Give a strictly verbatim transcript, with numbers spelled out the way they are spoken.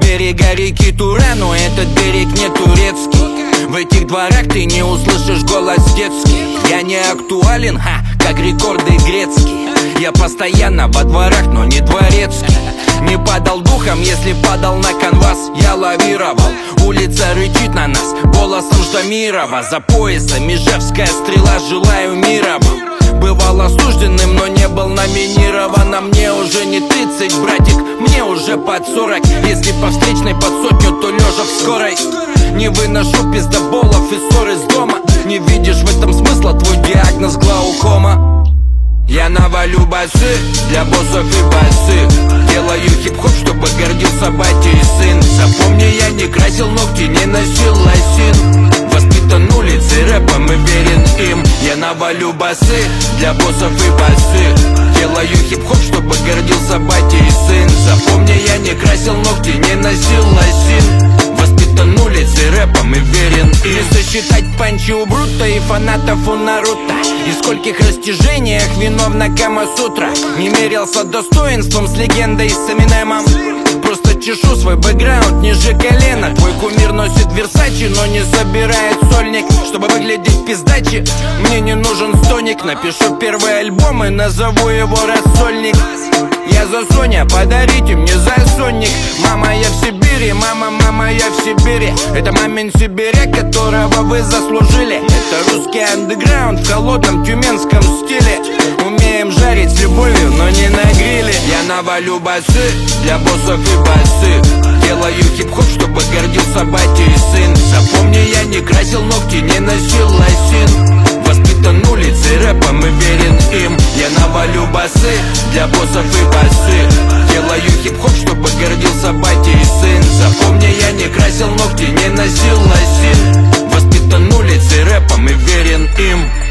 берега реки Тура, но этот берег не турецкий. В этих дворах ты не услышишь голос детский. Я не актуален, ха, как рекорды грецкие. Я постоянно во дворах, но не дворецкий. Не падал духом, если падал на канвас, я лавировал. Улица рычит на нас голосом Ждамирова. За поясом Ижевская стрела, желаю мира вам. Бывал осужденным, но не был номинирован. А мне уже не тридцать, братик, мне уже под сорок. Если по встречной под сотню, то лежа в скорой. Не выношу пиздоболов и ссор из дома. Не видишь в этом смысла, твой диагноз глаукома. Я навалю басы для боссов и басы. Делаю хип-хоп, чтобы гордился батя и сын. Запомни, я не красил ногти, не носил лосин. Воспитан улицей, рэпом и верен им. Я навалю басы для боссов и басы. Делаю хип-хоп, чтобы гордился батя и сын. Запомни, я не красил ногти, не носил лосин. Воспитан улицей, рэпом и верен им. Не сосчитать панчи у Брута и фанатов у Наруто. И скольких растяжениях виновна Камасутра. Не мерился достоинством с легендой с Эминемом. Просто чешу свой бэкграунд ниже колена. Твой кумир носит Версачи, но не собирает сольник. Чтобы выглядеть пиздачи, мне не нужен стоник. Напишу первый альбом и назову его «Рассольник». Я за Соня, подарите мне засонник. Мама, я в Сибири, мама, мама, я в Сибири. Это мамин Сибиряк, которого вы заслужили. Это русский андеграунд в холодном тюменском стиле. Умеем жарить с любовью, но не на гриле. Я навалю басы для боссов и басы. Делаю хип-хоп, чтобы гордился батя и сын. Запомни, я не красил ногти, не носил лосин. Воспитан улицей, рэпом и верен им. Я навалю басы для боссов и басы. Делаю хип-хоп, чтобы гордился батя и сын. Запомни, я не красил ногти, не носил лосин. Воспитан улицей, рэпом и верен им.